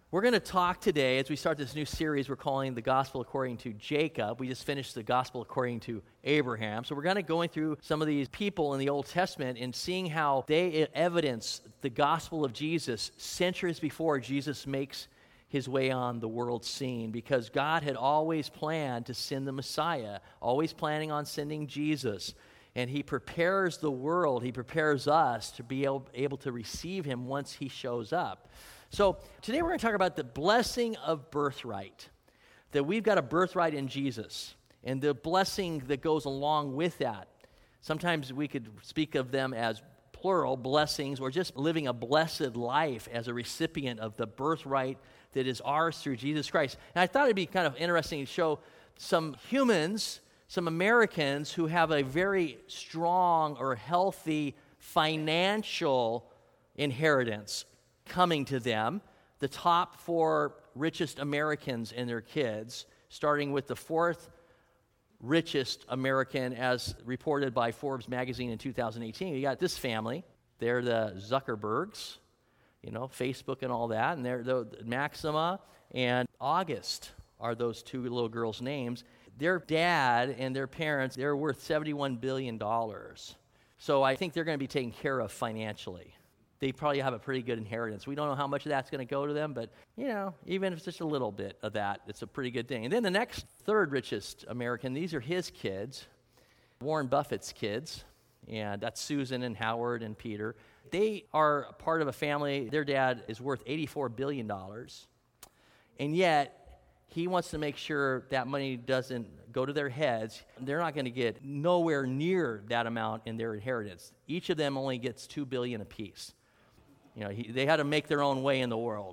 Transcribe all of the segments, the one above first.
We're going to talk today as we start this new series we're calling The Gospel According to Jacob. We just finished The Gospel According to Abraham. So we're going to go through some of these people in the Old Testament and seeing how they evidence the gospel of Jesus centuries before Jesus makes his way on the world scene, because God had always planned to send the Messiah, always planning on sending Jesus. And he prepares the world, he prepares us to be able to receive him once he shows up. So today we're going to talk about the blessing of birthright, that we've got a birthright in Jesus, and the blessing that goes along with that. Sometimes we could speak of them as plural blessings, or just living a blessed life as a recipient of the birthright that is ours through Jesus Christ. And I thought it'd be kind of interesting to show some humans, some Americans who have a very strong or healthy financial inheritance coming to them. The top 4 richest Americans and their kids, starting with the 4th richest American as reported by Forbes magazine in 2018. You got this family. They're the Zuckerbergs, Facebook and all that. And they're the Maxima and August are those 2 little girls' names. Their dad and their parents, they're worth $71 billion. So I think they're going to be taken care of financially. They probably have a pretty good inheritance. We don't know how much of that's going to go to them, but, even if it's just a little bit of that, it's a pretty good thing. And then the next 3rd richest American, these are his kids, Warren Buffett's kids, and that's Susan and Howard and Peter. They are part of a family. Their dad is worth $84 billion, and yet he wants to make sure that money doesn't go to their heads. They're not going to get nowhere near that amount in their inheritance. Each of them only gets $2 billion apiece. They had to make their own way in the world.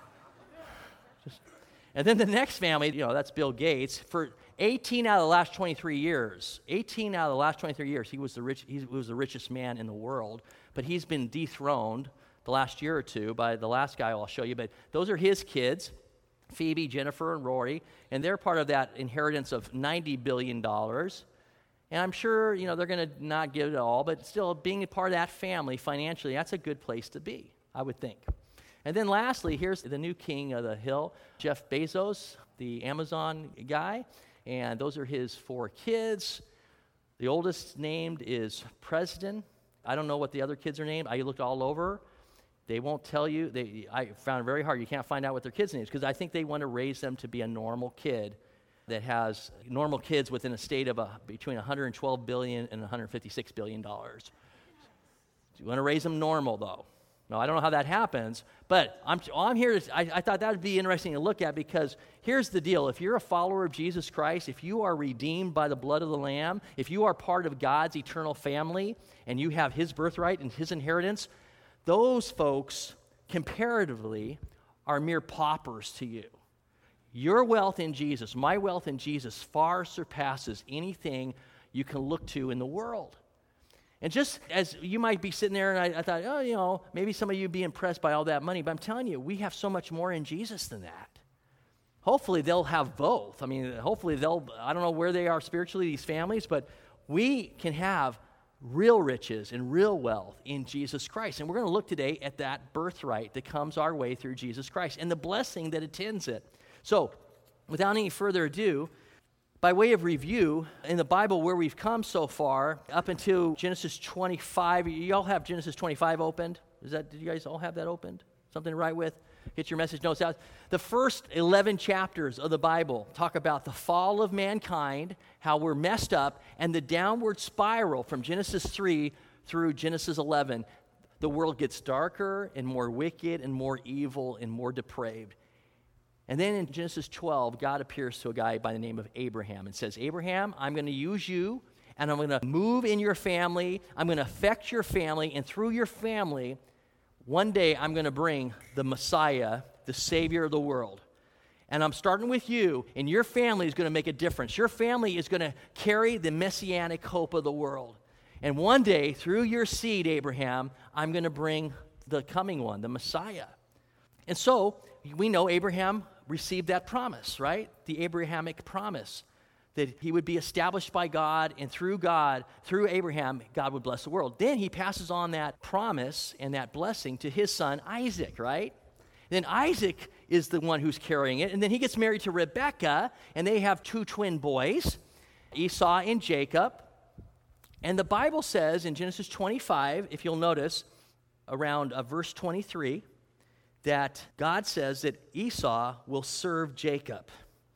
And then the next family, that's Bill Gates. For 18 out of the last 23 years, he was the richest man in the world. But he's been dethroned the last year or two by the last guy I'll show you. But those are his kids, Phoebe, Jennifer, and Rory. And they're part of that inheritance of $90 billion. And I'm sure, they're going to not give it all, but still, being a part of that family financially, that's a good place to be, I would think. And then lastly, here's the new king of the hill, Jeff Bezos, the Amazon guy, and those are his 4 kids. The oldest named is Preston. I don't know what the other kids are named. I looked all over. They won't tell you. I found it very hard. You can't find out what their kids' names, because I think they want to raise them to be a normal kid that has normal kids within a state of between $112 billion and $156 billion. You want to raise them normal, though. Now, I don't know how that happens, but I'm here I thought that would be interesting to look at, because here's the deal. If you're a follower of Jesus Christ, if you are redeemed by the blood of the Lamb, if you are part of God's eternal family, and you have his birthright and his inheritance, those folks, comparatively, are mere paupers to you. Your wealth in Jesus, my wealth in Jesus, far surpasses anything you can look to in the world. And just as you might be sitting there, and I thought, maybe some of you would be impressed by all that money, but I'm telling you, we have so much more in Jesus than that. Hopefully they'll have both. I don't know where they are spiritually, these families, but we can have real riches and real wealth in Jesus Christ. And we're going to look today at that birthright that comes our way through Jesus Christ and the blessing that attends it. So, without any further ado, by way of review, in the Bible where we've come so far, up until Genesis 25, you all have Genesis 25 opened? Did you guys all have that opened? Something to write with? Get your message notes out. The first 11 chapters of the Bible talk about the fall of mankind, how we're messed up, and the downward spiral from Genesis 3 through Genesis 11. The world gets darker and more wicked and more evil and more depraved. And then in Genesis 12, God appears to a guy by the name of Abraham and says, Abraham, I'm going to use you, and I'm going to move in your family. I'm going to affect your family, and through your family, one day I'm going to bring the Messiah, the Savior of the world. And I'm starting with you, and your family is going to make a difference. Your family is going to carry the messianic hope of the world. And one day, through your seed, Abraham, I'm going to bring the coming one, the Messiah. And so, we know Abraham received that promise, right? The Abrahamic promise that he would be established by God, and through Abraham, God would bless the world. Then he passes on that promise and that blessing to his son Isaac, right? Then Isaac is the one who's carrying it. And then he gets married to Rebekah, and they have 2 twin boys, Esau and Jacob. And the Bible says in Genesis 25, if you'll notice, around verse 23, that God says that Esau will serve Jacob.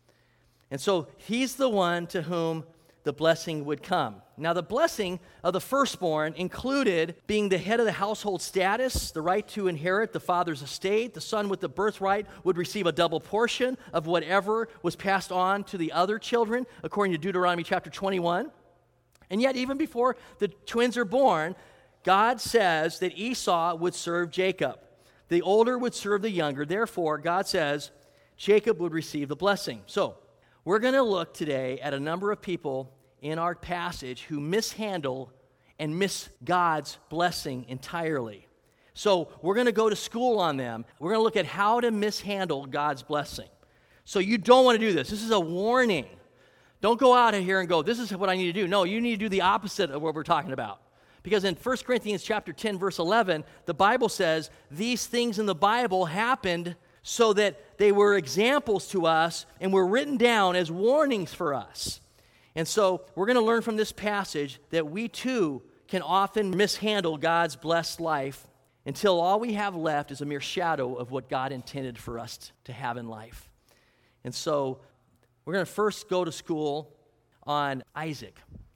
And so he's the one to whom the blessing would come. Now, the blessing of the firstborn included being the head of the household status, the right to inherit the father's estate. The son with the birthright would receive a double portion of whatever was passed on to the other children, according to Deuteronomy chapter 21. And yet, even before the twins are born, God says that Esau would serve Jacob. The older would serve the younger. Therefore, God says Jacob would receive the blessing. So, we're going to look today at a number of people in our passage who mishandle and miss God's blessing entirely. So we're going to go to school on them. We're going to look at how to mishandle God's blessing. So you don't want to do this. This is a warning. Don't go out of here and go, this is what I need to do. No, you need to do the opposite of what we're talking about. Because in 1 Corinthians chapter 10, verse 11, the Bible says, these things in the Bible happened so that they were examples to us and were written down as warnings for us. And so we're going to learn from this passage that we too can often mishandle God's blessed life until all we have left is a mere shadow of what God intended for us to have in life. And so we're going to first go to school on Isaac.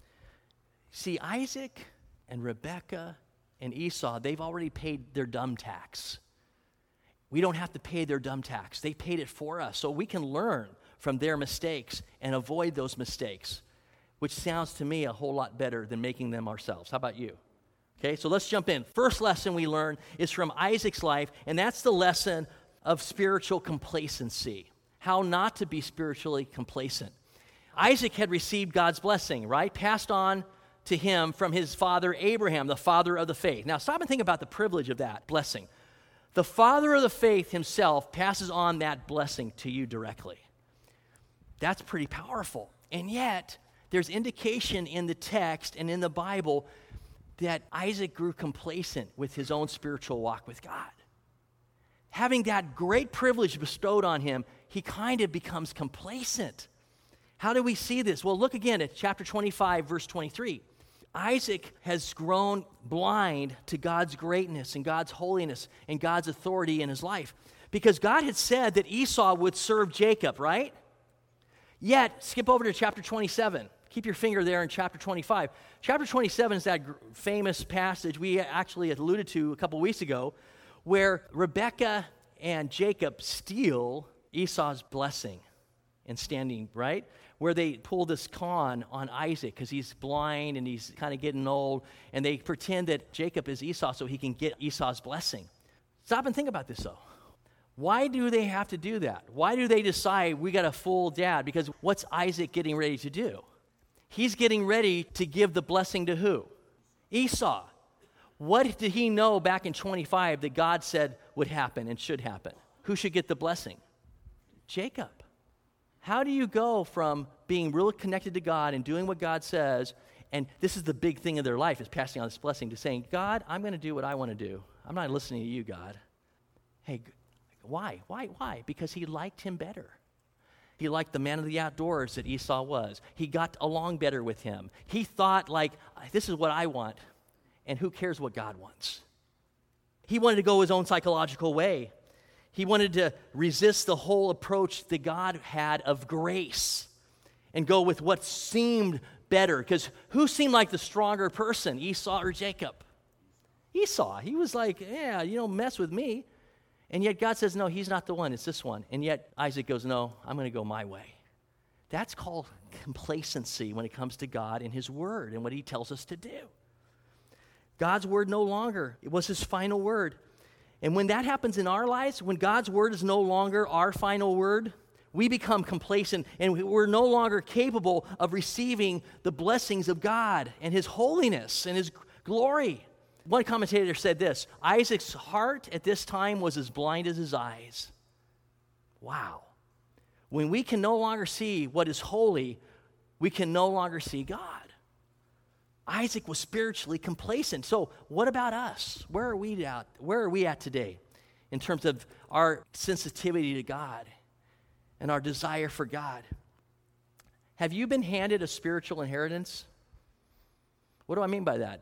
See, Isaac and Rebekah and Esau, they've already paid their dumb tax. We don't have to pay their dumb tax. They paid it for us, so we can learn from their mistakes and avoid those mistakes, which sounds to me a whole lot better than making them ourselves. How about you? Okay, so let's jump in. First lesson we learn is from Isaac's life, and that's the lesson of spiritual complacency, how not to be spiritually complacent. Isaac had received God's blessing, right? Passed on to him from his father Abraham, the father of the faith. Now, stop and think about the privilege of that blessing. The father of the faith himself passes on that blessing to you directly. That's pretty powerful. And yet, there's indication in the text and in the Bible that Isaac grew complacent with his own spiritual walk with God. Having that great privilege bestowed on him, he kind of becomes complacent. How do we see this? Well, look again at chapter 25, verse 23. Isaac has grown blind to God's greatness and God's holiness and God's authority in his life because God had said that Esau would serve Jacob, right? Yet, skip over to chapter 27. Keep your finger there in chapter 25. Chapter 27 is that famous passage we actually alluded to a couple weeks ago where Rebekah and Jacob steal Esau's blessing and standing, right? Where they pull this con on Isaac because he's blind and he's kind of getting old, and they pretend that Jacob is Esau so he can get Esau's blessing. Stop and think about this, though. Why do they have to do that? Why do they decide we got to fool dad? Because what's Isaac getting ready to do? He's getting ready to give the blessing to who? Esau. What did he know back in 25 that God said would happen and should happen? Who should get the blessing? Jacob. How do you go from being really connected to God and doing what God says, and this is the big thing of their life, is passing on this blessing, to saying, God, I'm going to do what I want to do. I'm not listening to you, God. Hey, why? Because he liked him better. He liked the man of the outdoors that Esau was. He got along better with him. He thought, like, this is what I want, and who cares what God wants? He wanted to go his own psychological way. He wanted to resist the whole approach that God had of grace and go with what seemed better. Because who seemed like the stronger person, Esau or Jacob? Esau. He was like, yeah, you don't mess with me. And yet God says, no, he's not the one, it's this one. And yet Isaac goes, no, I'm going to go my way. That's called complacency when it comes to God and his word and what he tells us to do. God's word no longer, it was his final word. And when that happens in our lives, when God's word is no longer our final word, we become complacent and we're no longer capable of receiving the blessings of God and his holiness and his glory. One commentator said this, Isaac's heart at this time was as blind as his eyes. Wow. When we can no longer see what is holy, we can no longer see God. Isaac was spiritually complacent. So what about us? Where are we at today? in terms of our sensitivity to God and our desire for God. Have you been handed a spiritual inheritance? What do I mean by that?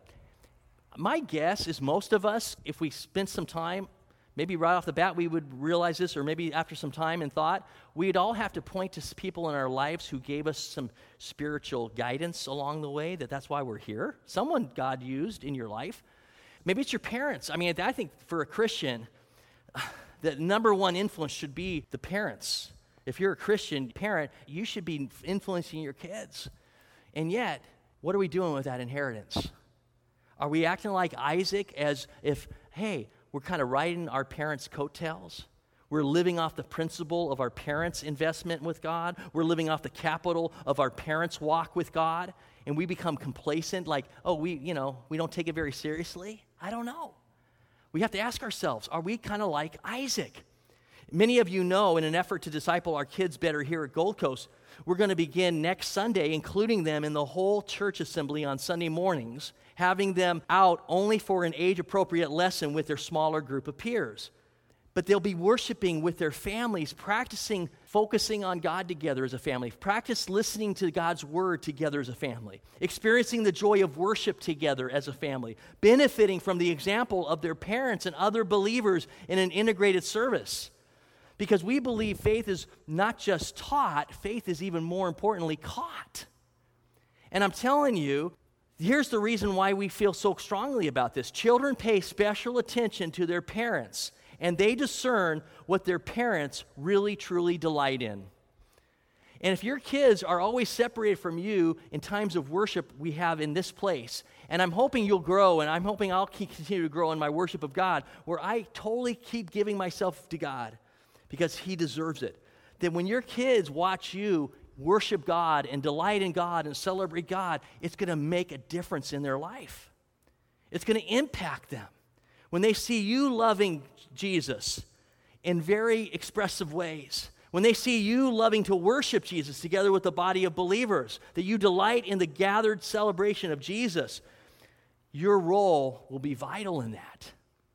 My guess is most of us, if we spent some time, maybe right off the bat we would realize this, or maybe after some time and thought, we'd all have to point to people in our lives who gave us some spiritual guidance along the way, that's why we're here. Someone God used in your life. Maybe it's your parents. I mean, I think for a Christian, the number one influence should be the parents. If you're a Christian parent, you should be influencing your kids. And yet, what are we doing with that inheritance? Are we acting like Isaac as if, hey, we're kind of riding our parents' coattails? We're living off the principle of our parents' investment with God. We're living off the capital of our parents' walk with God. And we become complacent, like, oh, we don't take it very seriously? I don't know. We have to ask ourselves, are we kind of like Isaac? Many of you know, in an effort to disciple our kids better here at Gold Coast, we're going to begin next Sunday including them in the whole church assembly on Sunday mornings, having them out only for an age-appropriate lesson with their smaller group of peers. But they'll be worshiping with their families, practicing focusing on God together as a family, practice listening to God's word together as a family, experiencing the joy of worship together as a family, benefiting from the example of their parents and other believers in an integrated service. Because we believe faith is not just taught, faith is even more importantly caught. And I'm telling you, here's the reason why we feel so strongly about this. Children pay special attention to their parents, and they discern what their parents really, truly delight in. And if your kids are always separated from you in times of worship we have in this place, and I'm hoping you'll grow, and I'm hoping I'll continue to grow in my worship of God, where I totally keep giving myself to God, because He deserves it. That when your kids watch you worship God and delight in God and celebrate God, it's going to make a difference in their life. It's going to impact them. When they see you loving Jesus in very expressive ways, when they see you loving to worship Jesus together with the body of believers, that you delight in the gathered celebration of Jesus, your role will be vital in that.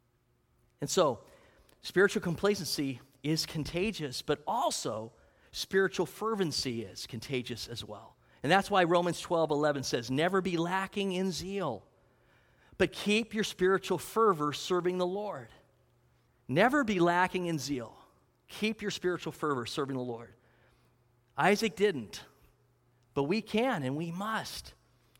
And so, spiritual complacency is contagious, but also spiritual fervency is contagious as well. And that's why Romans 12:11 says, never be lacking in zeal, but keep your spiritual fervor serving the Lord. Never be lacking in zeal. Keep your spiritual fervor serving the Lord. Isaac didn't, but we can and we must.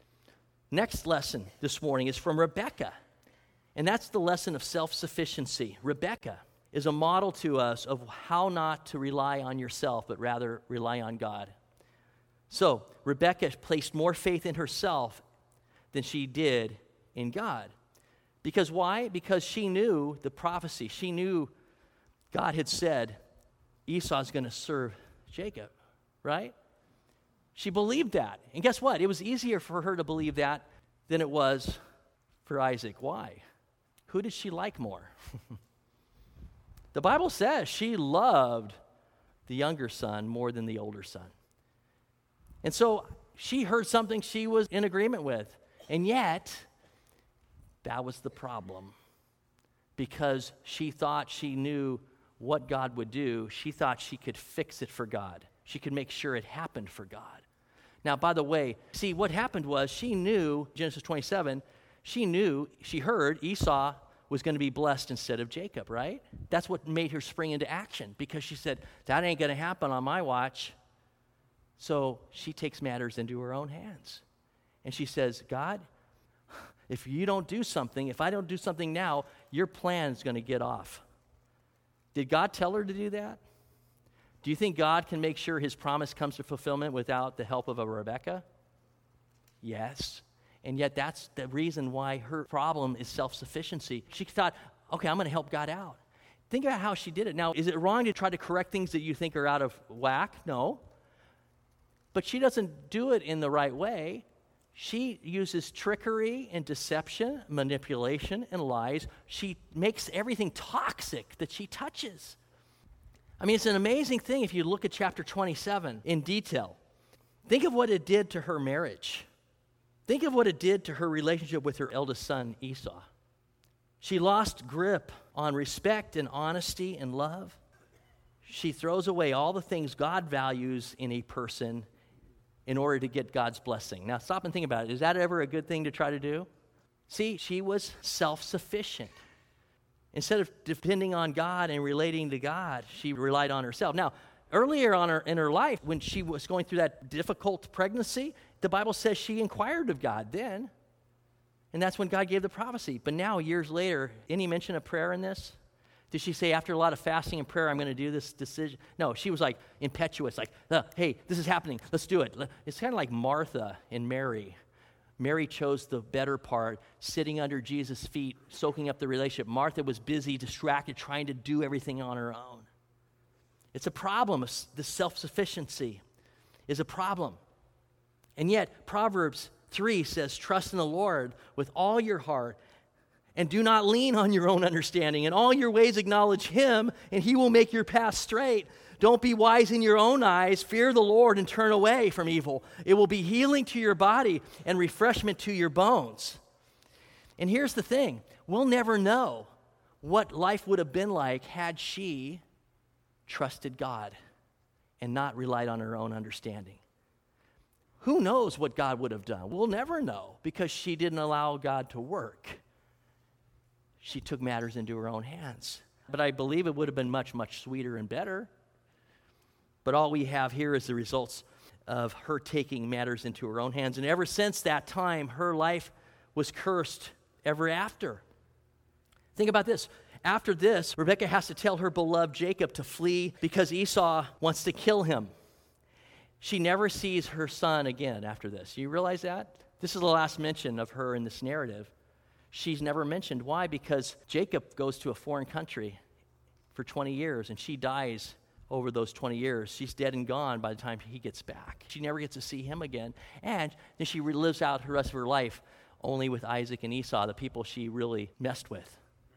Next lesson this morning is from Rebekah, and that's the lesson of self-sufficiency. Rebekah is a model to us of how not to rely on yourself, but rather rely on God. So, Rebekah placed more faith in herself than she did in God. Because why? Because she knew the prophecy. She knew God had said Esau's going to serve Jacob, right? She believed that. And guess what? It was easier for her to believe that than it was for Isaac. Why? Who did she like more? The Bible says she loved the younger son more than the older son. And so she heard something she was in agreement with. And yet, that was the problem. Because she thought she knew what God would do, she thought she could fix it for God. She could make sure it happened for God. Now, by the way, see, what happened was she knew, Genesis 27, she heard Esau was going to be blessed instead of Jacob, right? That's what made her spring into action, because she said, that ain't going to happen on my watch. So she takes matters into her own hands. And she says, God, if you don't do something, if I don't do something now, your plan is going to get off. Did God tell her to do that? Do you think God can make sure His promise comes to fulfillment without the help of a Rebekah? Yes. And yet that's the reason why her problem is self-sufficiency. She thought, okay, I'm going to help God out. Think about how she did it. Now, is it wrong to try to correct things that you think are out of whack? No. But she doesn't do it in the right way. She uses trickery and deception, manipulation and lies. She makes everything toxic that she touches. I mean, it's an amazing thing if you look at chapter 27 in detail. Think of what it did to her marriage. Think of what it did to her relationship with her eldest son, Esau. She lost grip on respect and honesty and love. She throws away all the things God values in a person in order to get God's blessing. Now, stop and think about it. Is that ever a good thing to try to do? See, she was self-sufficient. Instead of depending on God and relating to God, she relied on herself. Now, earlier in her life, when she was going through that difficult pregnancy, the Bible says she inquired of God then. And that's when God gave the prophecy. But now, years later, any mention of prayer in this? Did she say, after a lot of fasting and prayer, I'm going to do this decision? No, she was like impetuous, like, hey, this is happening. Let's do it. It's kind of like Martha and Mary. Mary chose the better part, sitting under Jesus' feet, soaking up the relationship. Martha was busy, distracted, trying to do everything on her own. It's a problem. This self-sufficiency is a problem. And yet, Proverbs 3 says, trust in the Lord with all your heart and do not lean on your own understanding. In all your ways acknowledge Him, and He will make your path straight. Don't be wise in your own eyes. Fear the Lord and turn away from evil. It will be healing to your body and refreshment to your bones. And here's the thing. We'll never know what life would have been like had she trusted God and not relied on her own understanding. Who knows what God would have done? We'll never know because she didn't allow God to work. She took matters into her own hands. But I believe it would have been much, much sweeter and better. But all we have here is the results of her taking matters into her own hands. And ever since that time, her life was cursed ever after. Think about this. After this, Rebekah has to tell her beloved Jacob to flee because Esau wants to kill him. She never sees her son again after this. You realize that? This is the last mention of her in this narrative. She's never mentioned. Why? Because Jacob goes to a foreign country for 20 years, and she dies over those 20 years. She's dead and gone by the time he gets back. She never gets to see him again. And then she lives out the rest of her life only with Isaac and Esau, the people she really messed with.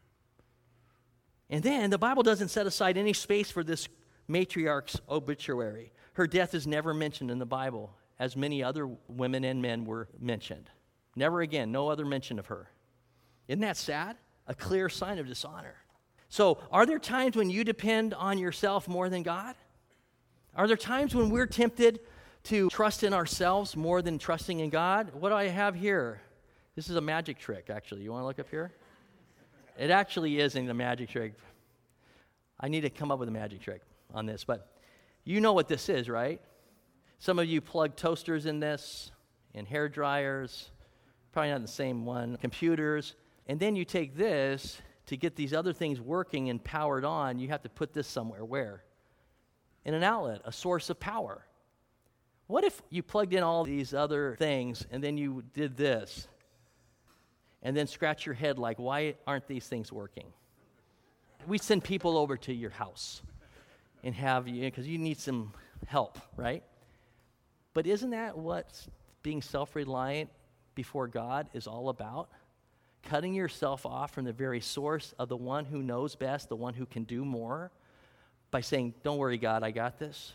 And then the Bible doesn't set aside any space for this matriarch's obituary. Her death is never mentioned in the Bible, as many other women and men were mentioned. Never again, no other mention of her. Isn't that sad? A clear sign of dishonor. So, are there times when you depend on yourself more than God? Are there times when we're tempted to trust in ourselves more than trusting in God? What do I have here? This is a magic trick, actually. You want to look up here? It actually isn't a magic trick. I need to come up with a magic trick on this, but you know what this is, right? Some of you plug toasters in this, and hair dryers, probably not the same one, computers, and then you take this to get these other things working and powered on. You have to put this somewhere. Where? In an outlet, a source of power. What if you plugged in all these other things and then you did this and then scratch your head like, why aren't these things working? We send people over to your house and have you, because you need some help, right? But isn't that what being self-reliant before God is all about? Cutting yourself off from the very source of the one who knows best, the one who can do more, by saying, don't worry, God, I got this.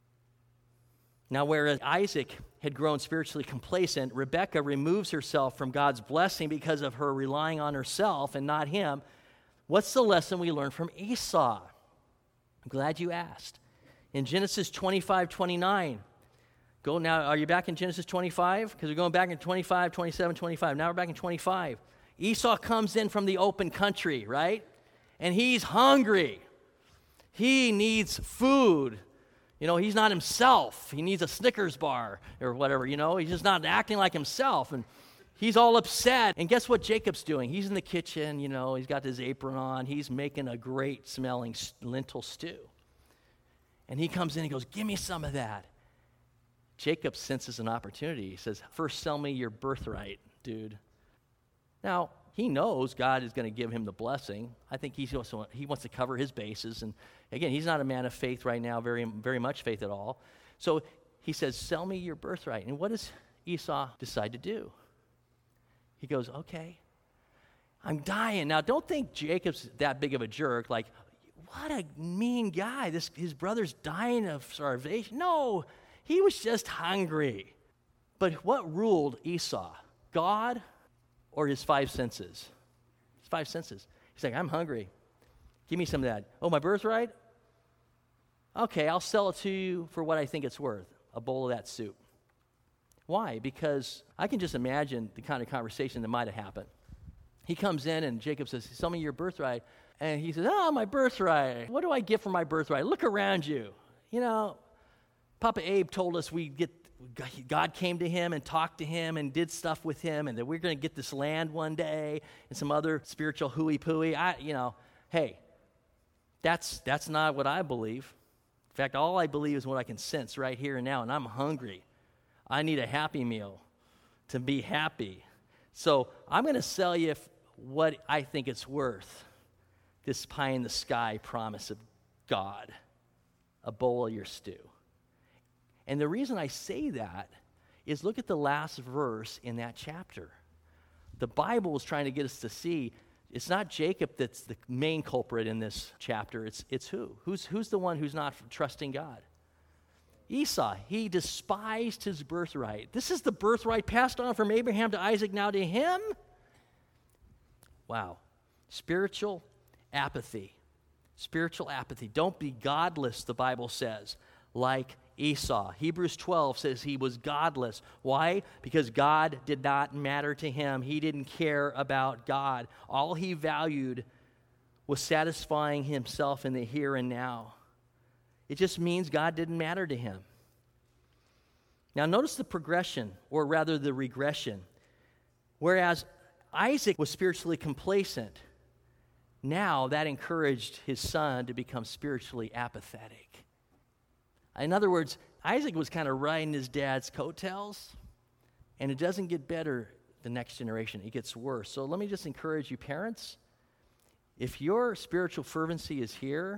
Now, whereas Isaac had grown spiritually complacent, Rebekah removes herself from God's blessing because of her relying on herself and not him. What's the lesson we learn from Esau? I'm glad you asked. In Genesis 25:29, go now, are you back in Genesis 25? Because we're going back in 25, 27, 25. Now we're back in 25. Esau comes in from the open country, right? And he's hungry. He needs food. You know, he's not himself. He needs a Snickers bar or whatever, you know. He's just not acting like himself. And he's all upset. And guess what Jacob's doing? He's in the kitchen, you know. He's got his apron on. He's making a great smelling lentil stew. And he comes in and goes, give me some of that. Jacob senses an opportunity. He says, first sell me your birthright, dude. Now, he knows God is going to give him the blessing. I think he wants to cover his bases. And again, he's not a man of faith right now, very, very much faith at all. So he says, sell me your birthright. And what does Esau decide to do? He goes, okay, I'm dying. Now, don't think Jacob's that big of a jerk, like, what a mean guy. His brother's dying of starvation. No, he was just hungry. But what ruled Esau? God or his five senses? His five senses. He's like, I'm hungry. Give me some of that. Oh, my birthright? Okay, I'll sell it to you for what I think it's worth, a bowl of that soup. Why? Because I can just imagine the kind of conversation that might have happened. He comes in and Jacob says, sell me your birthright. And he says, oh, my birthright. What do I get for my birthright? Look around you. You know, Papa Abe told us God came to him and talked to him and did stuff with him and that we're going to get this land one day and some other spiritual hooey-pooey. Hey, that's not what I believe. In fact, all I believe is what I can sense right here and now, and I'm hungry. I need a Happy Meal to be happy. So I'm going to sell you what I think it's worth, this pie-in-the-sky promise of God, a bowl of your stew. And the reason I say that is look at the last verse in that chapter. The Bible is trying to get us to see it's not Jacob that's the main culprit in this chapter. It's who? Who's the one who's not trusting God? Esau. He despised his birthright. This is the birthright passed on from Abraham to Isaac, now to him? Wow. Spiritual apathy. Spiritual apathy. Don't be godless, the Bible says, like Esau. Hebrews 12 says he was godless. Why? Because God did not matter to him. He didn't care about God. All he valued was satisfying himself in the here and now. It just means God didn't matter to him. Now notice the progression, or rather the regression. Whereas Isaac was spiritually complacent, now that encouraged his son to become spiritually apathetic. In other words, Isaac was kind of riding his dad's coattails, and it doesn't get better the next generation. It gets worse. So let me just encourage you, parents, if your spiritual fervency is here,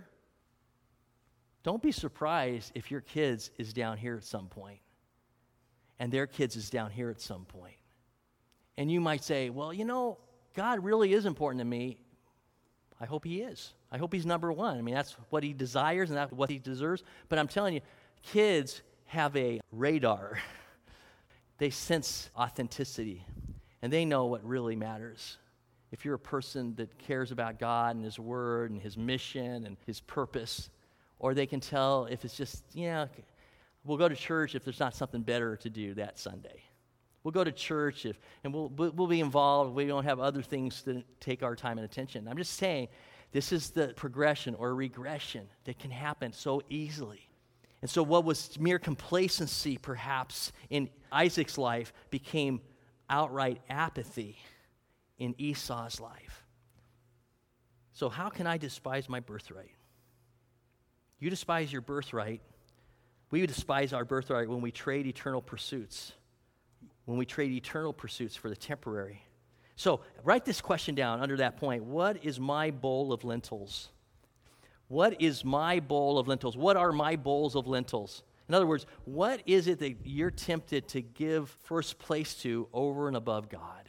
don't be surprised if your kids is down here at some point, and their kids is down here at some point. And you might say, well, God really is important to me. I hope he is. I hope he's number one. I mean, that's what he desires and that's what he deserves. But I'm telling you, kids have a radar. They sense authenticity, and they know what really matters. If you're a person that cares about God and his word and his mission and his purpose, or they can tell if it's just, we'll go to church if there's not something better to do that Sunday. We'll go to church and we'll be involved. We don't have other things to take our time and attention. I'm just saying, this is the progression or regression that can happen so easily. And so what was mere complacency, perhaps, in Isaac's life became outright apathy in Esau's life. So how can I despise my birthright? You despise your birthright. We despise our birthright when we trade eternal pursuits. When we trade eternal pursuits for the temporary. So write this question down under that point. What is my bowl of lentils? What is my bowl of lentils? What are my bowls of lentils? In other words, what is it that you're tempted to give first place to over and above God?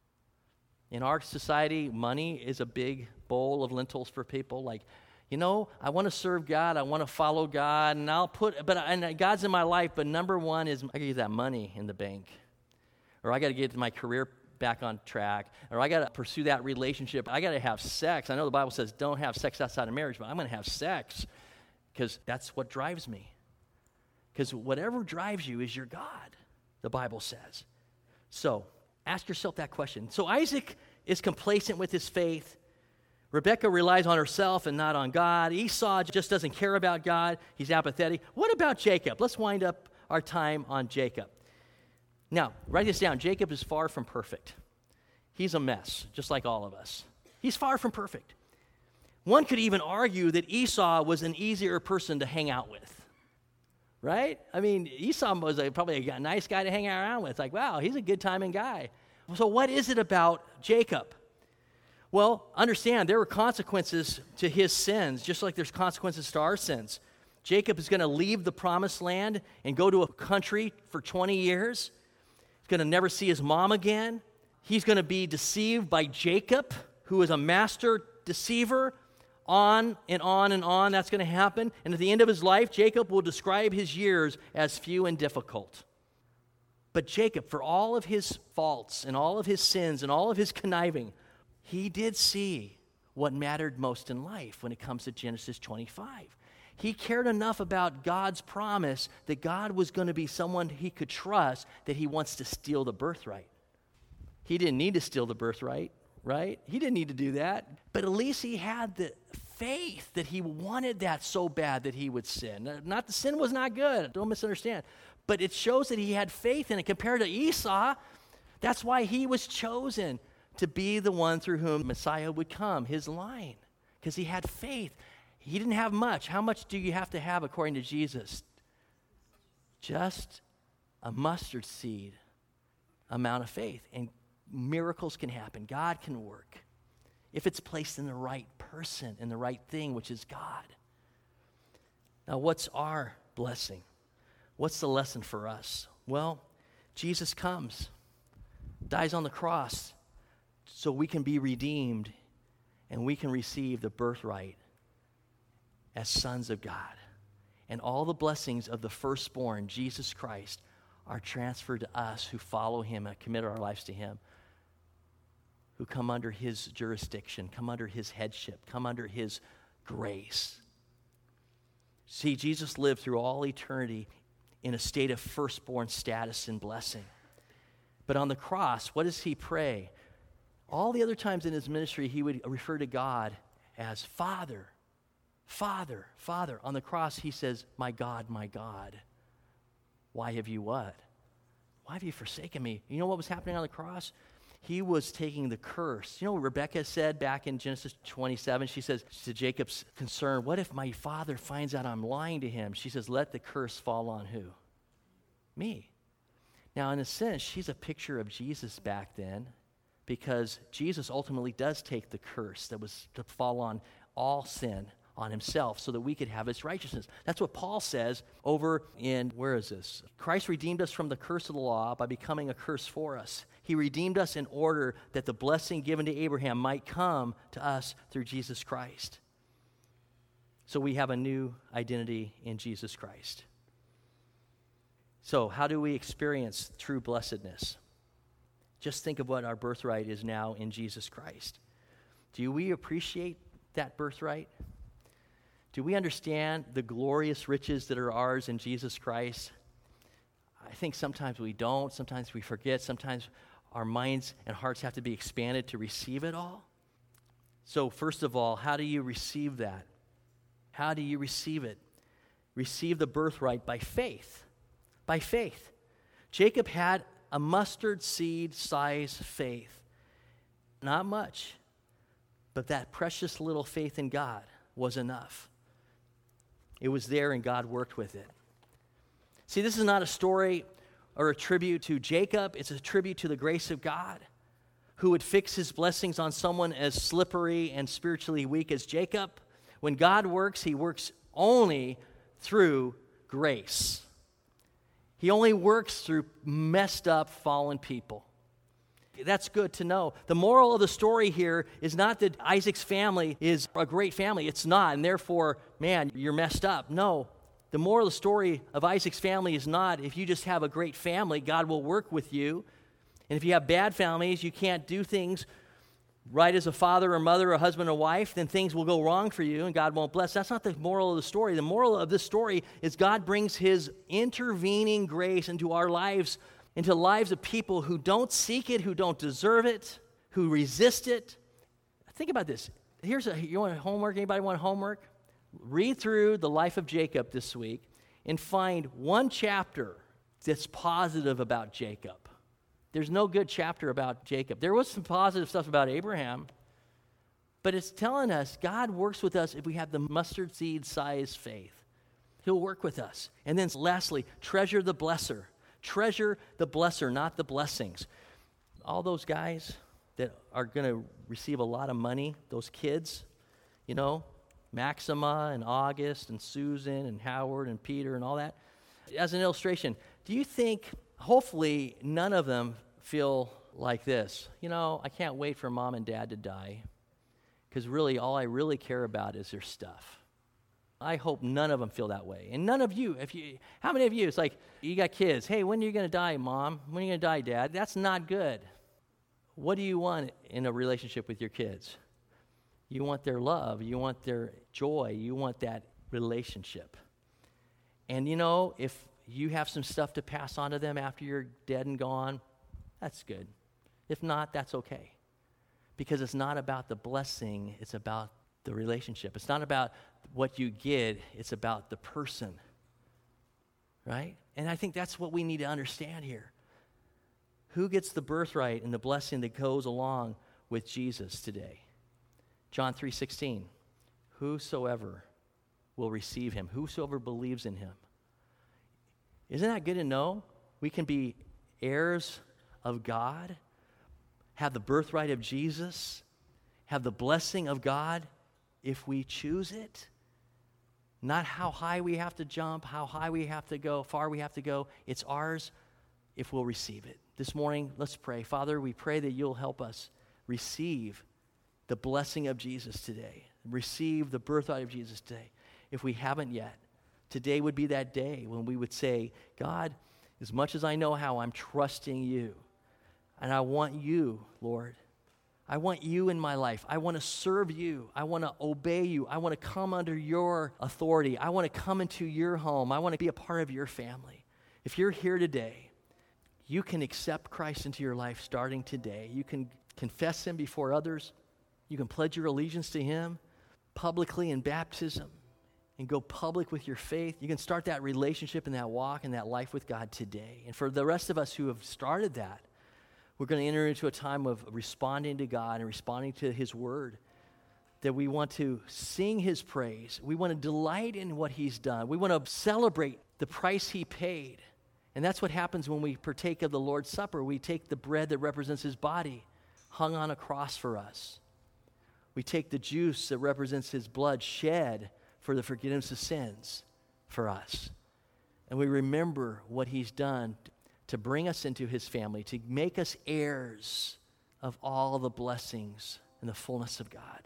In our society, money is a big bowl of lentils for people. Like, I want to serve God, I want to follow God, and and God's in my life, but number one is I got to get that money in the bank. Or I got to get my career back on track, or I got to pursue that relationship. I got to have sex. I know the Bible says don't have sex outside of marriage, but I'm going to have sex because that's what drives me. Because whatever drives you is your God, the Bible says. So ask yourself that question. So Isaac is complacent with his faith. Rebekah relies on herself and not on God. Esau just doesn't care about God. He's apathetic. What about Jacob? Let's wind up our time on Jacob. Now, write this down. Jacob is far from perfect. He's a mess, just like all of us. He's far from perfect. One could even argue that Esau was an easier person to hang out with, right? I mean, Esau was probably a nice guy to hang around with. Like, wow, he's a good-timing guy. So what is it about Jacob? Well, understand, there were consequences to his sins, just like there's consequences to our sins. Jacob is going to leave the promised land and go to a country for 20 years. He's going to never see his mom again. He's going to be deceived by Jacob, who is a master deceiver. On and on and on, that's going to happen. And at the end of his life, Jacob will describe his years as few and difficult. But Jacob, for all of his faults and all of his sins and all of his conniving, he did see what mattered most in life when it comes to Genesis 25. He cared enough about God's promise that God was going to be someone he could trust, that he wants to steal the birthright. He didn't need to steal the birthright, right? He didn't need to do that. But at least he had the faith that he wanted that so bad that he would sin. Not the sin was not good, don't misunderstand. But it shows that he had faith in it compared to Esau. That's why he was chosen to be the one through whom Messiah would come, his line, because he had faith. He didn't have much. How much do you have to have according to Jesus? Just a mustard seed amount of faith, and miracles can happen. God can work if it's placed in the right person, in the right thing, which is God. Now, what's our blessing? What's the lesson for us? Well, Jesus comes, dies on the cross, so we can be redeemed and we can receive the birthright as sons of God. And all the blessings of the firstborn, Jesus Christ, are transferred to us who follow him and commit our lives to him, who come under his jurisdiction, come under his headship, come under his grace. See, Jesus lived through all eternity in a state of firstborn status and blessing. But on the cross, what does he pray? All the other times in his ministry, he would refer to God as Father, Father, Father. On the cross, he says, my God, why have you what? Why have you forsaken me? You know what was happening on the cross? He was taking the curse. You know what Rebekah said back in Genesis 27? She says to Jacob's concern, what if my father finds out I'm lying to him? She says, let the curse fall on who? Me. Now, in a sense, she's a picture of Jesus back then, because Jesus ultimately does take the curse that was to fall on all sin on himself so that we could have his righteousness. That's what Paul says over in, where is this? Christ redeemed us from the curse of the law by becoming a curse for us. He redeemed us in order that the blessing given to Abraham might come to us through Jesus Christ. So we have a new identity in Jesus Christ. So how do we experience true blessedness? Just think of what our birthright is now in Jesus Christ. Do we appreciate that birthright? Do we understand the glorious riches that are ours in Jesus Christ? I think sometimes we don't. Sometimes we forget. Sometimes our minds and hearts have to be expanded to receive it all. So first of all, how do you receive that? How do you receive it? Receive the birthright by faith. By faith. Jacob had a mustard seed size faith. Not much, but that precious little faith in God was enough. It was there and God worked with it. See, this is not a story or a tribute to Jacob. It's a tribute to the grace of God, who would fix his blessings on someone as slippery and spiritually weak as Jacob. When God works, he works only through grace. He only works through messed up, fallen people. That's good to know. The moral of the story here is not that Isaac's family is a great family. It's not, and therefore, man, you're messed up. No. The moral of the story of Isaac's family is not, if you just have a great family, God will work with you. And if you have bad families, you can't do things right as a father or mother or husband or wife, then things will go wrong for you and God won't bless. That's not the moral of the story. The moral of this story is God brings his intervening grace into our lives, into the lives of people who don't seek it, who don't deserve it, who resist it. Think about this. You want homework? Anybody want homework? Read through the life of Jacob this week and find one chapter that's positive about Jacob. There's no good chapter about Jacob. There was some positive stuff about Abraham, but it's telling us God works with us if we have the mustard seed size faith. He'll work with us. And then lastly, treasure the blesser. Treasure the blesser, not the blessings. All those guys that are going to receive a lot of money, those kids, you know, Maxima and August and Susan and Howard and Peter and all that. As an illustration, do you think, hopefully, none of them feel like this? You know, I can't wait for mom and dad to die because really all I really care about is their stuff. I hope none of them feel that way. And none of you, how many of you, it's like, you got kids, hey, when are you going to die, mom? When are you going to die, dad? That's not good. What do you want in a relationship with your kids? You want their love. You want their joy. You want that relationship. And if you have some stuff to pass on to them after you're dead and gone, that's good. If not, that's okay. Because it's not about the blessing, it's about the relationship. It's not about what you get, it's about the person. Right? And I think that's what we need to understand here. Who gets the birthright and the blessing that goes along with Jesus today? John 3:16, whosoever will receive him, whosoever believes in him. Isn't that good to know? We can be heirs of God, have the birthright of Jesus, have the blessing of God if we choose it. Not how high we have to jump, how high we have to go, far we have to go. It's ours if we'll receive it. This morning, let's pray. Father, we pray that you'll help us receive the blessing of Jesus today. Receive the birthright of Jesus today. If we haven't yet, today would be that day when we would say, God, as much as I know how, I'm trusting you. And I want you, Lord. I want you in my life. I want to serve you. I want to obey you. I want to come under your authority. I want to come into your home. I want to be a part of your family. If you're here today, you can accept Christ into your life starting today. You can confess him before others. You can pledge your allegiance to him publicly in baptism and go public with your faith. You can start that relationship and that walk and that life with God today. And for the rest of us who have started that, we're going to enter into a time of responding to God and responding to his word, that we want to sing his praise. We want to delight in what he's done. We want to celebrate the price he paid. And that's what happens when we partake of the Lord's Supper. We take the bread that represents his body hung on a cross for us. We take the juice that represents his blood shed for the forgiveness of sins for us. And we remember what he's done to bring us into his family, to make us heirs of all the blessings and the fullness of God.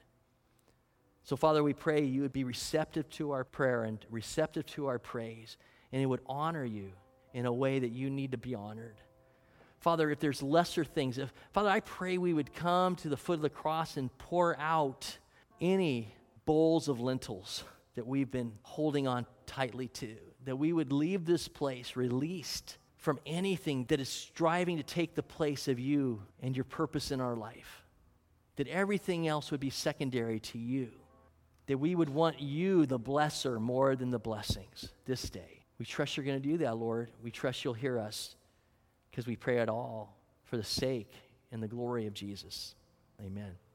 So, Father, we pray you would be receptive to our prayer and receptive to our praise, and it would honor you in a way that you need to be honored. Father, if there's lesser things, Father, I pray we would come to the foot of the cross and pour out any bowls of lentils that we've been holding on tightly to, that we would leave this place released from anything that is striving to take the place of you and your purpose in our life, that everything else would be secondary to you, that we would want you, the blesser, more than the blessings this day. We trust you're going to do that, Lord. We trust you'll hear us, because we pray it all for the sake and the glory of Jesus. Amen.